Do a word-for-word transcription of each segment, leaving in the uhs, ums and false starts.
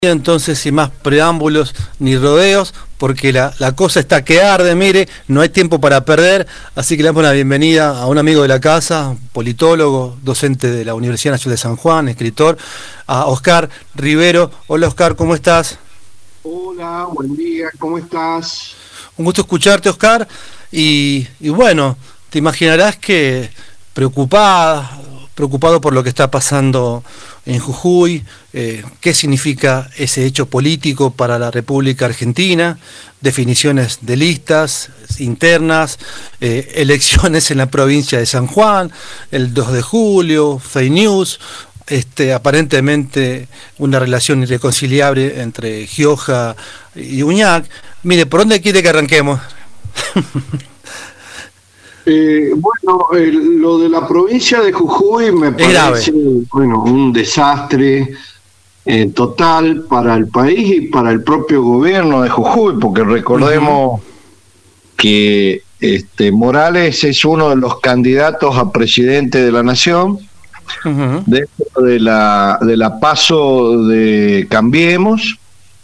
Entonces, sin más preámbulos ni rodeos, porque la, la cosa está que arde, mire, no hay tiempo para perder, así que le damos la bienvenida a un amigo de la casa, politólogo, docente de la Universidad Nacional de San Juan, escritor, a Oscar Rivero. Hola Oscar, ¿cómo estás? Hola, buen día, ¿cómo estás? Un gusto escucharte, Oscar, y, y bueno, te imaginarás que preocupada, preocupado por lo que está pasando en Jujuy, eh, qué significa ese hecho político para la República Argentina, definiciones de listas internas, eh, elecciones en la provincia de San Juan, el dos de julio, fake news, este, aparentemente una relación irreconciliable entre Gioja y Uñac. Mire, ¿por dónde quiere que arranquemos? Eh, bueno, eh, lo de la provincia de Jujuy me parece, bueno, un desastre eh, total para el país y para el propio gobierno de Jujuy, porque recordemos uh-huh. que este, Morales es uno de los candidatos a presidente de la nación, uh-huh. dentro de la, de la PASO de Cambiemos,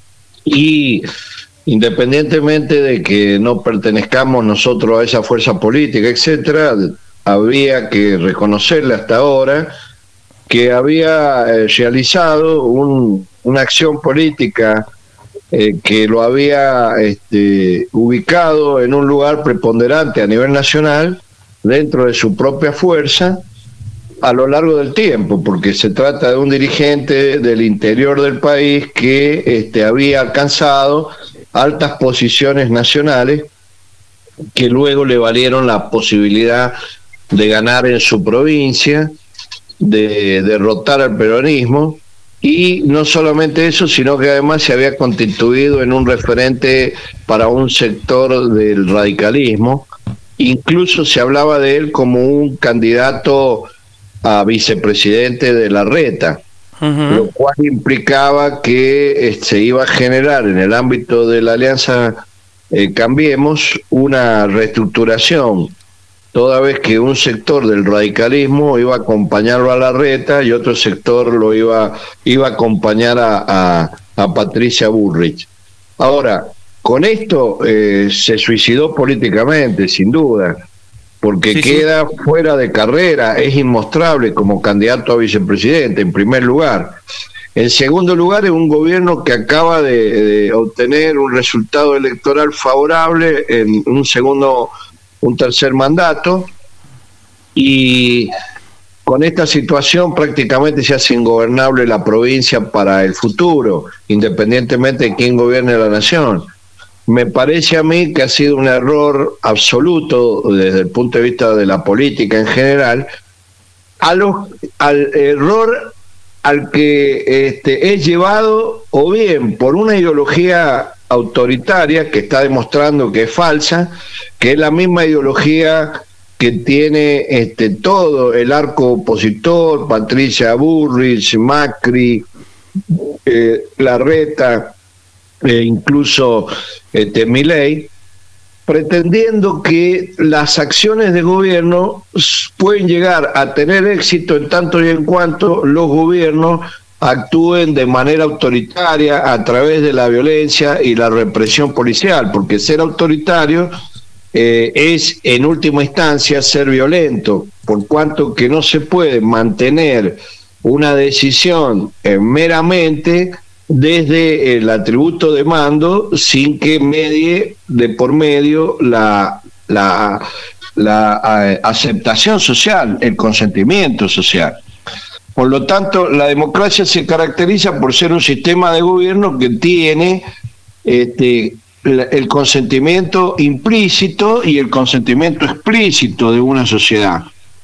y independientemente de que no pertenezcamos nosotros a esa fuerza política, etcétera, había que reconocerle hasta ahora que había eh, realizado un, una acción política eh, que lo había este, ubicado en un lugar preponderante a nivel nacional dentro de su propia fuerza a lo largo del tiempo, porque se trata de un dirigente del interior del país que este, había alcanzado altas posiciones nacionales que luego le valieron la posibilidad de ganar en su provincia, de derrotar al peronismo, y no solamente eso, sino que además se había constituido en un referente para un sector del radicalismo. Incluso se hablaba de él como un candidato a vicepresidente de Larreta. Uh-huh. Lo cual implicaba que eh, se iba a generar en el ámbito de la alianza eh, Cambiemos una reestructuración, toda vez que un sector del radicalismo iba a acompañarlo a Larreta y otro sector lo iba, iba a acompañar a, a, a Patricia Bullrich. Ahora, con esto eh, se suicidó políticamente, sin duda, porque sí, queda sí. fuera de carrera, es inmostrable como candidato a vicepresidente, en primer lugar. En segundo lugar, es un gobierno que acaba de, de obtener un resultado electoral favorable en un segundo, un tercer mandato, y con esta situación prácticamente se hace ingobernable la provincia para el futuro, independientemente de quién gobierne la nación. Me parece a mí que ha sido un error absoluto desde el punto de vista de la política en general, a los, al error al que este, es llevado o bien por una ideología autoritaria que está demostrando que es falsa, que es la misma ideología que tiene este, todo el arco opositor, Patricia Bullrich, Macri, eh, Larreta, e incluso este, Milei, pretendiendo que las acciones de gobierno pueden llegar a tener éxito en tanto y en cuanto los gobiernos actúen de manera autoritaria a través de la violencia y la represión policial, porque ser autoritario eh, es en última instancia ser violento, por cuanto que no se puede mantener una decisión eh, meramente desde el atributo de mando sin que medie de por medio la, la, la eh, aceptación social, el consentimiento social. Por lo tanto, la democracia se caracteriza por ser un sistema de gobierno que tiene este, el consentimiento implícito y el consentimiento explícito de una sociedad.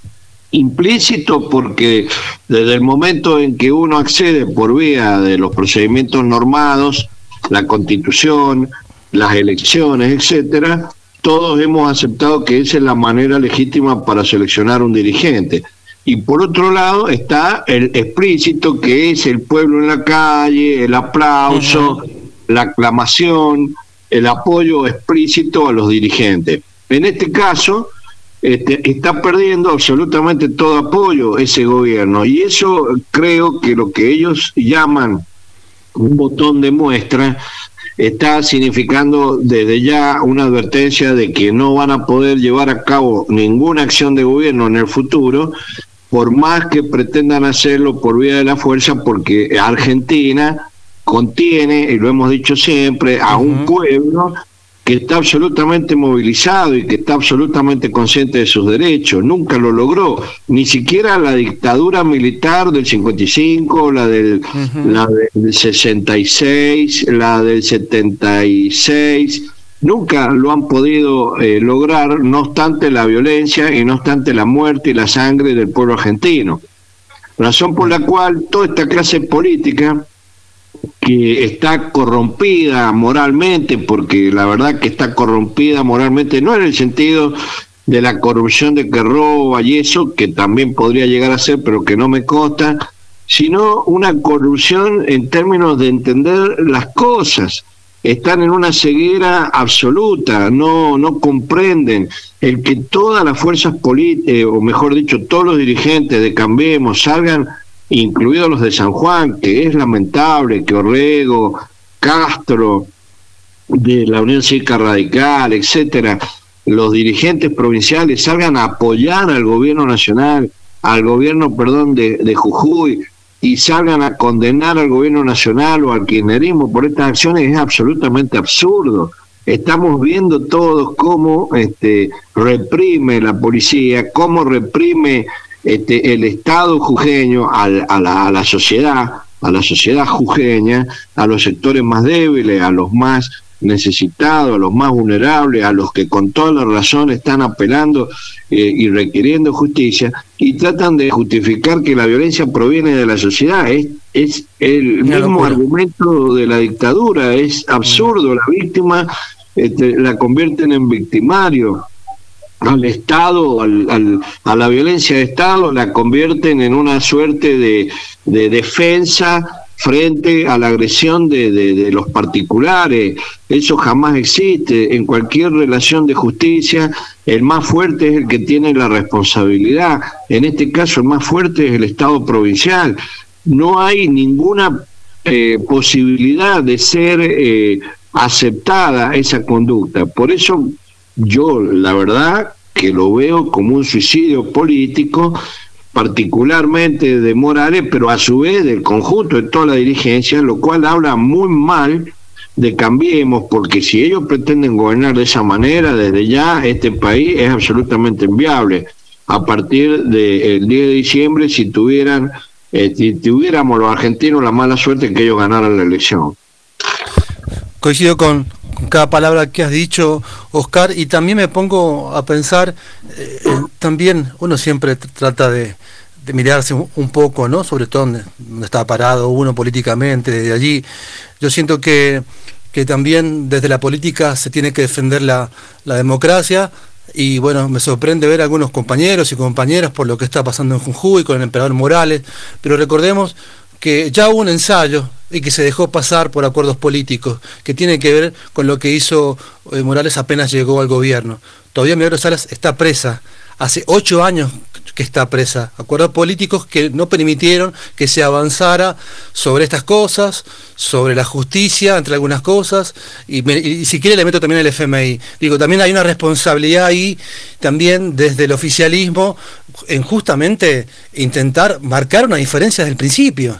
Implícito porque desde el momento en que uno accede por vía de los procedimientos normados, la Constitución, las elecciones, etcétera, todos hemos aceptado que esa es la manera legítima para seleccionar un dirigente. Y por otro lado está el explícito, que es el pueblo en la calle, el aplauso, uh-huh. la aclamación, el apoyo explícito a los dirigentes. En este caso, Este, está perdiendo absolutamente todo apoyo ese gobierno, y eso creo que lo que ellos llaman un botón de muestra, está significando desde ya una advertencia de que no van a poder llevar a cabo ninguna acción de gobierno en el futuro, por más que pretendan hacerlo por vía de la fuerza, porque Argentina contiene, y lo hemos dicho siempre, a uh-huh. un pueblo que está absolutamente movilizado y que está absolutamente consciente de sus derechos. Nunca lo logró, ni siquiera la dictadura militar del cincuenta y cinco, la del, uh-huh. la del sesenta y seis, la del setenta y seis, nunca lo han podido eh, lograr, no obstante la violencia y no obstante la muerte y la sangre del pueblo argentino. Razón por la cual toda esta clase política, que está corrompida moralmente, porque la verdad que está corrompida moralmente, no en el sentido de la corrupción de que roba y eso, que también podría llegar a ser, pero que no me consta, sino una corrupción en términos de entender las cosas. Están en una ceguera absoluta, no, no comprenden el que todas las fuerzas políticas, o mejor dicho, todos los dirigentes de Cambiemos salgan, incluidos los de San Juan, que es lamentable que Orrego, Castro, de la Unión Cívica Radical, etcétera, los dirigentes provinciales salgan a apoyar al gobierno nacional, al gobierno, perdón, de, de Jujuy, y salgan a condenar al gobierno nacional o al kirchnerismo por estas acciones, es absolutamente absurdo. Estamos viendo todos cómo este, reprime la policía, cómo reprime Este, el Estado jujeño a, a, la, a la sociedad, a la sociedad jujeña, a los sectores más débiles, a los más necesitados, a los más vulnerables, a los que con toda la razón están apelando eh, y requiriendo justicia, y tratan de justificar que la violencia proviene de la sociedad. Es, es el Una mismo locura. Argumento de la dictadura, es absurdo. La víctima este, la convierten en victimario. Al Estado, al, al, a la violencia de Estado, la convierten en una suerte de, de defensa frente a la agresión de, de, de los particulares. Eso jamás existe. En cualquier relación de justicia, el más fuerte es el que tiene la responsabilidad. En este caso, el más fuerte es el Estado provincial. No hay ninguna eh, posibilidad de ser eh, aceptada esa conducta. Por eso, yo, la verdad, que lo veo como un suicidio político, particularmente de Morales, pero a su vez del conjunto de toda la dirigencia, lo cual habla muy mal de Cambiemos, porque si ellos pretenden gobernar de esa manera, desde ya este país es absolutamente inviable. A partir del diez de diciembre, si tuvieran, eh, si tuviéramos los argentinos la mala suerte que ellos ganaran la elección. Coincido con cada palabra que has dicho, Oscar, y también me pongo a pensar, eh, también uno siempre trata de, de mirarse un, un poco, ¿no? Sobre todo donde, donde está parado uno políticamente, desde allí. Yo siento que, que también desde la política se tiene que defender la, la democracia, y bueno, me sorprende ver a algunos compañeros y compañeras por lo que está pasando en Jujuy con el emperador Morales, pero recordemos que ya hubo un ensayo y que se dejó pasar por acuerdos políticos, que tiene que ver con lo que hizo eh, Morales apenas llegó al gobierno. Todavía Milagros Salas está presa, hace ocho años que está presa, acuerdos políticos que no permitieron que se avanzara sobre estas cosas, sobre la justicia, entre algunas cosas, y, me, y si quiere le meto también el F M I. Digo, también hay una responsabilidad ahí, también desde el oficialismo, en justamente intentar marcar una diferencia desde el principio.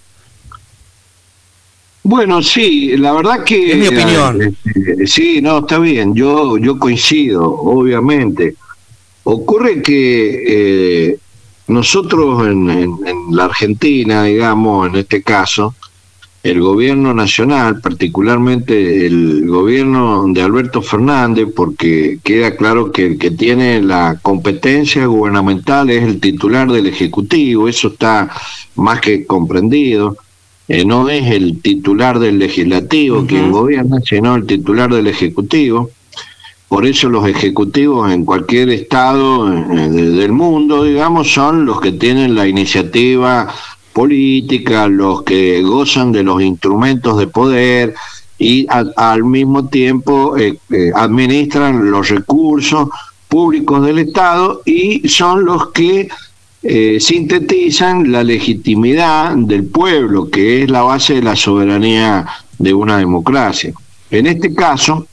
Bueno, sí, la verdad que... Es mi opinión. Eh, sí, no, está bien, yo, yo coincido, obviamente. Ocurre que eh, nosotros en, en, en la Argentina, digamos, en este caso, el gobierno nacional, particularmente el gobierno de Alberto Fernández, porque queda claro que el que tiene la competencia gubernamental es el titular del Ejecutivo, eso está más que comprendido. Eh, no es el titular del Legislativo uh-huh. quien gobierna, sino el titular del Ejecutivo. Por eso los ejecutivos en cualquier estado eh, de, del mundo, digamos, son los que tienen la iniciativa política, los que gozan de los instrumentos de poder y a, al mismo tiempo eh, eh, administran los recursos públicos del Estado, y son los que eh, sintetizan la legitimidad del pueblo, que es la base de la soberanía de una democracia. En este caso,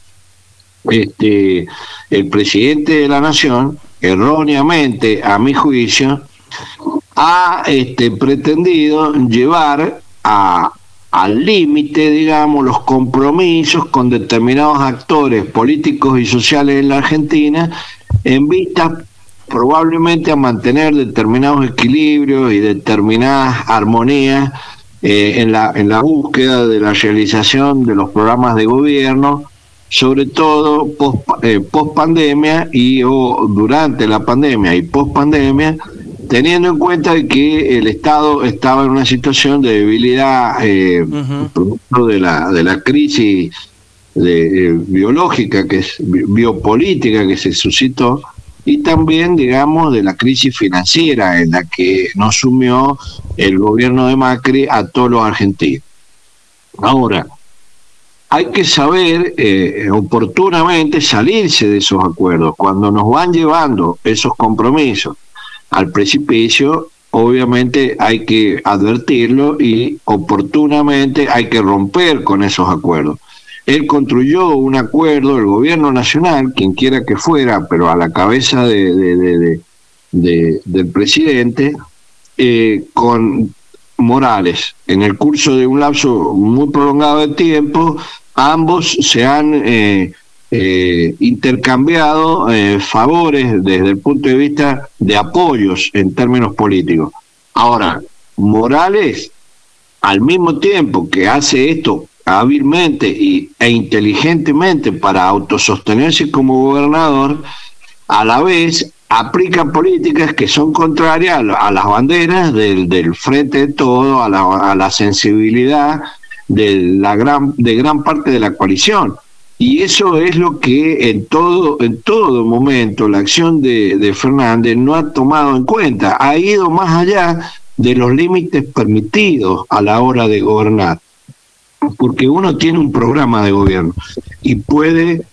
este, el presidente de la Nación, erróneamente, a mi juicio, ha este, pretendido llevar a, al límite, digamos, los compromisos con determinados actores políticos y sociales en la Argentina, en vista probablemente a mantener determinados equilibrios y determinadas armonías eh, en la en la búsqueda de la realización de los programas de gobierno, sobre todo post, eh, post pandemia y o durante la pandemia y post pandemia, teniendo en cuenta que el Estado estaba en una situación de debilidad eh, uh-huh. producto de la de la crisis de, eh, biológica, que es biopolítica que se suscitó, y también, digamos, de la crisis financiera en la que nos sumió el gobierno de Macri a todos los argentinos. Ahora, hay que saber eh, oportunamente salirse de esos acuerdos. Cuando nos van llevando esos compromisos al precipicio, obviamente hay que advertirlo y oportunamente hay que romper con esos acuerdos. Él construyó un acuerdo, el gobierno nacional, quien quiera que fuera, pero a la cabeza de, de, de, de, de, del presidente, eh, con Morales. En el curso de un lapso muy prolongado de tiempo, ambos se han eh, eh, intercambiado eh, favores desde el punto de vista de apoyos en términos políticos. Ahora, Morales, al mismo tiempo que hace esto hábilmente y, e inteligentemente para autosostenerse como gobernador, a la vez aplica políticas que son contrarias a, a las banderas del, del Frente de Todos, a la, a la sensibilidad de la gran de gran parte de la coalición. Y eso es lo que en todo en todo momento la acción de, de Fernández no ha tomado en cuenta, ha ido más allá de los límites permitidos a la hora de gobernar. Porque uno tiene un programa de gobierno y puede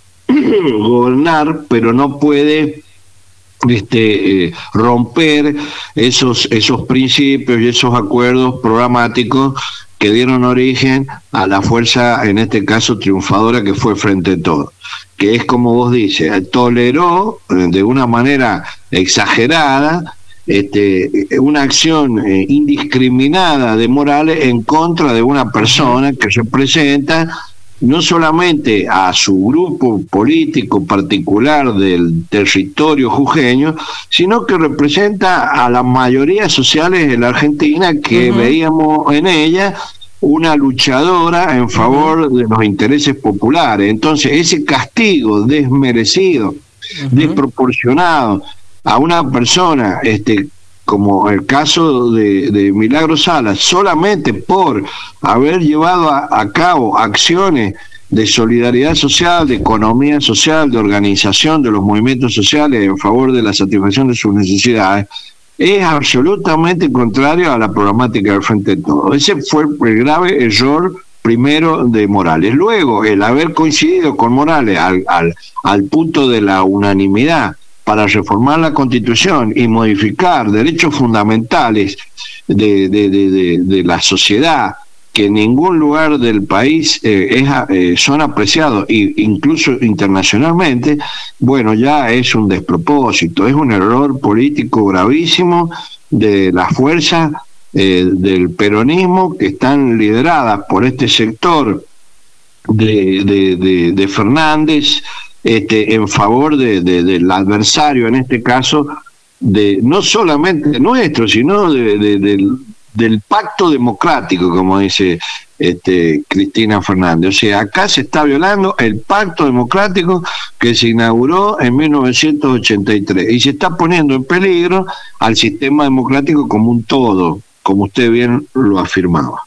gobernar, pero no puede este, eh, romper esos, esos principios y esos acuerdos programáticos que dieron origen a la fuerza, en este caso triunfadora, que fue Frente de Todos, que es como vos dices, toleró de una manera exagerada Este, una acción eh, indiscriminada de Morales en contra de una persona que representa no solamente a su grupo político particular del territorio jujeño, sino que representa a las mayorías sociales de la Argentina, que uh-huh. veíamos en ella una luchadora en favor uh-huh. de los intereses populares. Entonces, ese castigo desmerecido, uh-huh. desproporcionado a una persona, este, como el caso de, de Milagro Sala, solamente por haber llevado a, a cabo acciones de solidaridad social, de economía social, de organización de los movimientos sociales en favor de la satisfacción de sus necesidades, es absolutamente contrario a la programática del Frente de Todos. Ese fue el grave error primero de Morales. Luego, el haber coincidido con Morales al, al, al punto de la unanimidad para reformar la Constitución y modificar derechos fundamentales de, de, de, de, de la sociedad, que en ningún lugar del país eh, es, eh, son apreciados, e incluso internacionalmente, bueno, ya es un despropósito, es un error político gravísimo de las fuerzas eh, del peronismo, que están lideradas por este sector de, de, de, de Fernández, Este, en favor de, de, del adversario, en este caso, de no solamente nuestro, sino de, de, de, del pacto democrático, como dice este, Cristina Fernández. O sea, acá se está violando el pacto democrático que se inauguró en mil novecientos ochenta y tres y se está poniendo en peligro al sistema democrático como un todo, como usted bien lo afirmaba.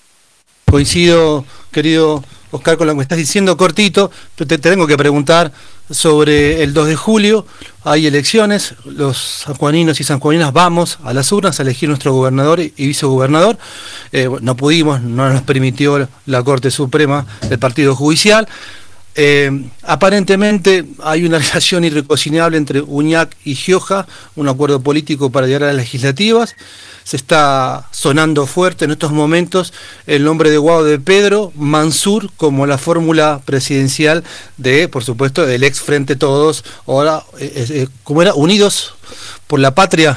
Coincido, querido Oscar, con lo que me estás diciendo, cortito, pero te, te tengo que preguntar sobre el dos de julio, hay elecciones, los sanjuaninos y sanjuaninas vamos a las urnas a elegir nuestro gobernador y vicegobernador, eh, no pudimos, no nos permitió la Corte Suprema del Partido Judicial. Eh, aparentemente hay una relación irreconciliable entre Uñac y Gioja, un acuerdo político para llegar a las legislativas. Se está sonando fuerte en estos momentos el nombre de Guado de Pedro Mansur como la fórmula presidencial de, por supuesto, del ex Frente Todos, ahora, eh, eh, ¿cómo era? Unidos por la Patria.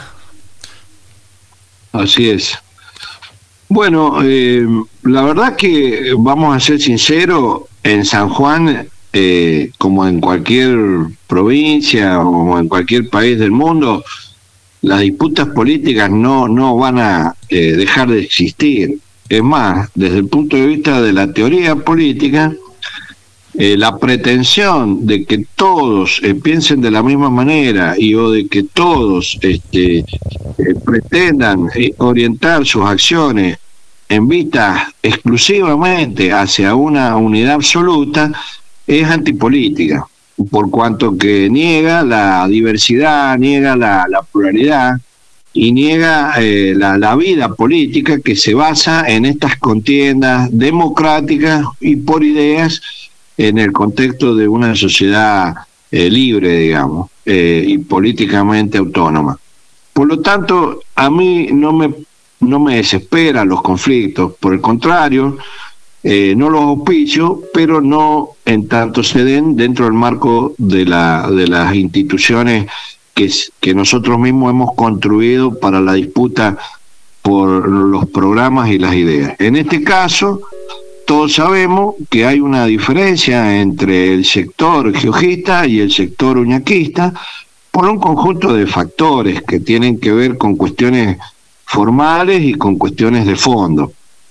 Así es. Bueno, eh, la verdad que, vamos a ser sinceros, en San Juan, eh, como en cualquier provincia o como en cualquier país del mundo, las disputas políticas no, no van a eh, dejar de existir. Es más, desde el punto de vista de la teoría política, eh, la pretensión de que todos eh, piensen de la misma manera y o de que todos este, eh, pretendan eh, orientar sus acciones en vista exclusivamente hacia una unidad absoluta es antipolítica, por cuanto que niega la diversidad, niega la, la pluralidad y niega eh, la, la vida política que se basa en estas contiendas democráticas y por ideas en el contexto de una sociedad eh, libre, digamos, eh, y políticamente autónoma. Por lo tanto, a mí no me, no me desesperan los conflictos, por el contrario, Eh, no los auspicio, pero no en tanto se den dentro del marco de, la, de las instituciones que, que nosotros mismos hemos construido para la disputa por los programas y las ideas. En este caso, todos sabemos que hay una diferencia entre el sector giojista y el sector uñaquista por un conjunto de factores que tienen que ver con cuestiones formales y con cuestiones de fondo.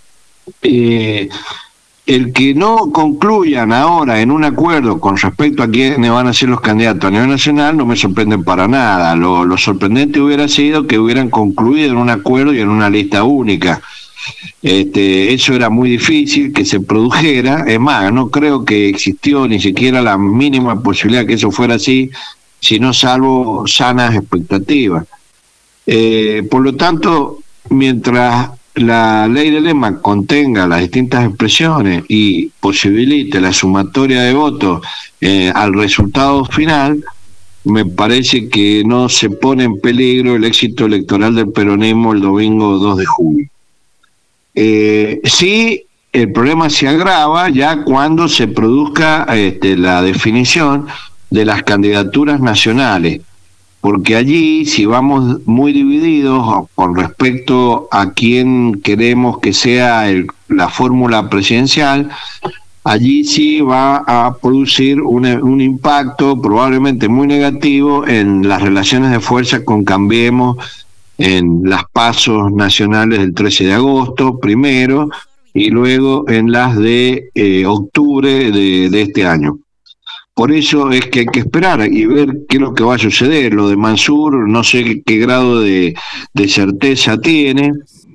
Eh, el que no concluyan ahora en un acuerdo con respecto a quiénes van a ser los candidatos a nivel nacional no me sorprenden para nada. Lo, lo sorprendente hubiera sido que hubieran concluido en un acuerdo y en una lista única. Este, eso era muy difícil que se produjera. Es más, no creo que existió ni siquiera la mínima posibilidad que eso fuera así, sino salvo sanas expectativas. Eh, por lo tanto, mientras la ley de lema contenga las distintas expresiones y posibilite la sumatoria de votos eh, al resultado final, me parece que no se pone en peligro el éxito electoral del peronismo el domingo dos de julio. Eh, sí, el problema se agrava ya cuando se produzca este, la definición de las candidaturas nacionales, porque allí, si vamos muy divididos con respecto a quién queremos que sea el, la fórmula presidencial, allí sí va a producir un, un impacto probablemente muy negativo en las relaciones de fuerza con Cambiemos en las pasos nacionales del trece de agosto, primero, y luego en las de eh, octubre de, de este año. Por eso es que hay que esperar y ver qué es lo que va a suceder. Lo de Mansur, no sé qué, qué grado de, de certeza tiene.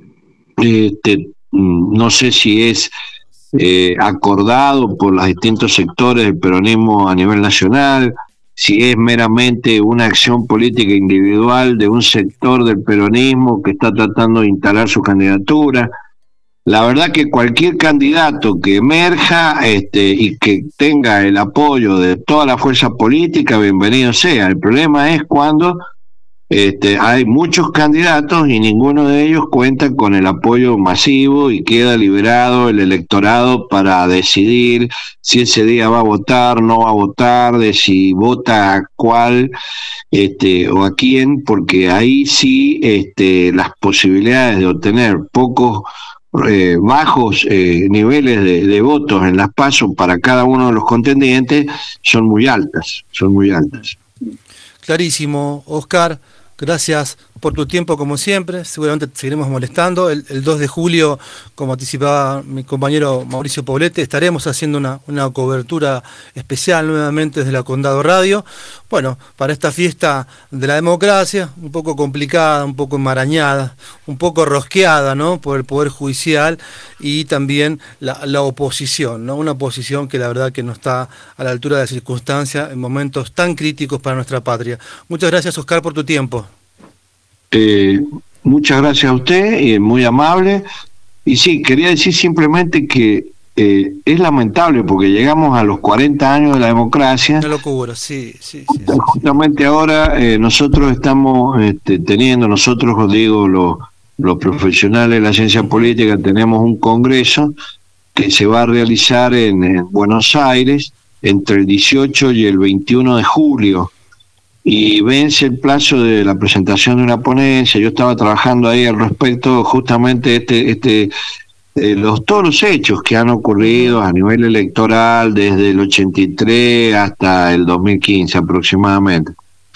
Este, no sé si es eh, acordado por los distintos sectores del peronismo a nivel nacional, si es meramente una acción política individual de un sector del peronismo que está tratando de instalar su candidatura. La verdad que cualquier candidato que emerja este, y que tenga el apoyo de toda la fuerza política, bienvenido sea. El problema es cuando este, hay muchos candidatos y ninguno de ellos cuenta con el apoyo masivo y queda liberado el electorado para decidir si ese día va a votar, no va a votar, de si vota a cuál este, o a quién, porque ahí sí este, las posibilidades de obtener pocos Eh, bajos eh, niveles de, de votos en las PASO para cada uno de los contendientes son muy altas, son muy altas. Clarísimo, Oscar, gracias por tu tiempo como siempre, seguramente te seguiremos molestando. El, el dos de julio, como anticipaba mi compañero Mauricio Poblete, estaremos haciendo una, una cobertura especial nuevamente desde la Condado Radio, bueno, para esta fiesta de la democracia, un poco complicada, un poco enmarañada, un poco rosqueada, ¿no?, por el Poder Judicial y también la, la oposición, ¿no?, una oposición que la verdad que no está a la altura de las circunstancias en momentos tan críticos para nuestra patria. Muchas gracias, Oscar, por tu tiempo. Eh, muchas gracias a usted, y muy amable. Y sí, quería decir simplemente que eh, es lamentable porque llegamos a los cuarenta años de la democracia. Una locura, sí, sí, sí, sí. Justamente ahora eh, nosotros estamos este, teniendo, nosotros digo, los, los profesionales de la ciencia política, tenemos un congreso que se va a realizar en, en Buenos Aires entre el dieciocho y el veintiuno de julio. Y vence el plazo de la presentación de una ponencia. Yo estaba trabajando ahí al respecto, justamente este, este, eh, los todos los hechos que han ocurrido a nivel electoral desde el ochenta y tres hasta el dos mil quince aproximadamente.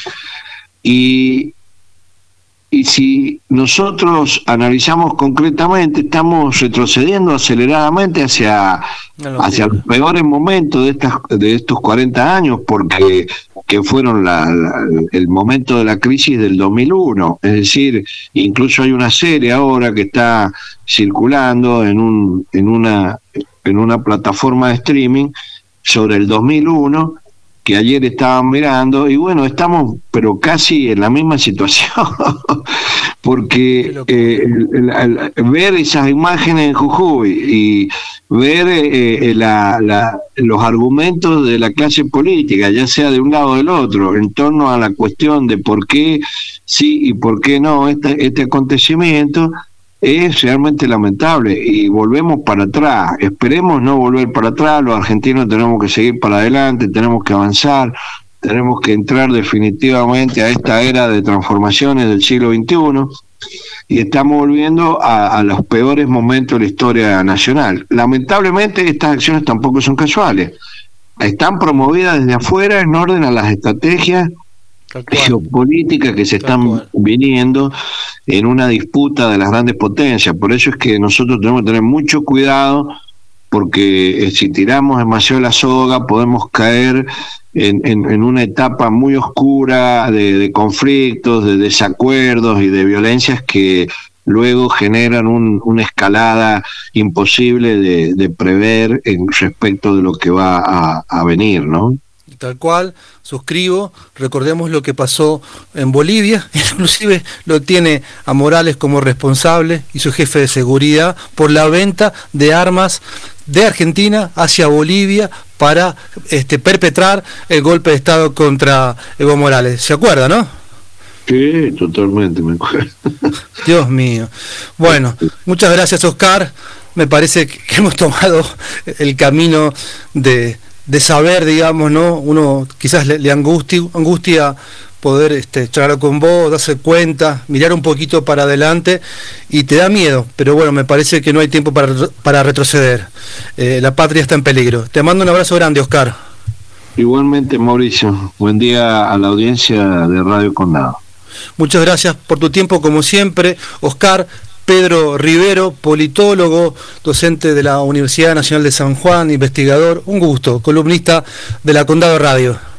Y, y si nosotros analizamos concretamente, estamos retrocediendo aceleradamente hacia, hacia los peores momentos de estas de estos cuarenta años, porque que fueron la, la, el momento de la crisis del dos mil uno. Es decir, incluso hay una serie ahora que está circulando en un en una en una plataforma de streaming sobre el dos mil uno, que ayer estaban mirando, y bueno, estamos pero casi en la misma situación, porque eh, el, el, el, ver esas imágenes en Jujuy y ver eh, la, la, los argumentos de la clase política, ya sea de un lado o del otro, en torno a la cuestión de por qué sí y por qué no este, este acontecimiento, es realmente lamentable y volvemos para atrás. Esperemos no volver para atrás. Los argentinos tenemos que seguir para adelante, tenemos que avanzar, tenemos que entrar definitivamente a esta era de transformaciones del siglo veintiuno, y estamos volviendo a, a los peores momentos de la historia nacional. Lamentablemente estas acciones tampoco son casuales, están promovidas desde afuera en orden a las estrategias geopolíticas que se están viniendo en una disputa de las grandes potencias. Por eso es que nosotros tenemos que tener mucho cuidado, porque si tiramos demasiado la soga podemos caer en, en, en una etapa muy oscura de, de conflictos, de desacuerdos y de violencias que luego generan un, una escalada imposible de, de prever en respecto de lo que va a, a venir, ¿no? Tal cual, suscribo. Recordemos lo que pasó en Bolivia, inclusive lo tiene a Morales como responsable y su jefe de seguridad por la venta de armas de Argentina hacia Bolivia para este, perpetrar el golpe de Estado contra Evo Morales. ¿Se acuerda, no? Sí, totalmente me acuerdo. Dios mío. Bueno, muchas gracias, Oscar. Me parece que hemos tomado el camino de... de saber, digamos, ¿no? Uno quizás le, le angustia, angustia poder este, charlar con vos, darse cuenta, mirar un poquito para adelante, y te da miedo, pero bueno, me parece que no hay tiempo para, para retroceder. Eh, la patria está en peligro. Te mando un abrazo grande, Oscar. Igualmente, Mauricio. Buen día a la audiencia de Radio Condado. Muchas gracias por tu tiempo, como siempre, Oscar. Pedro Rivero, politólogo, docente de la Universidad Nacional de San Juan, investigador, un gusto, columnista de la Condado Radio.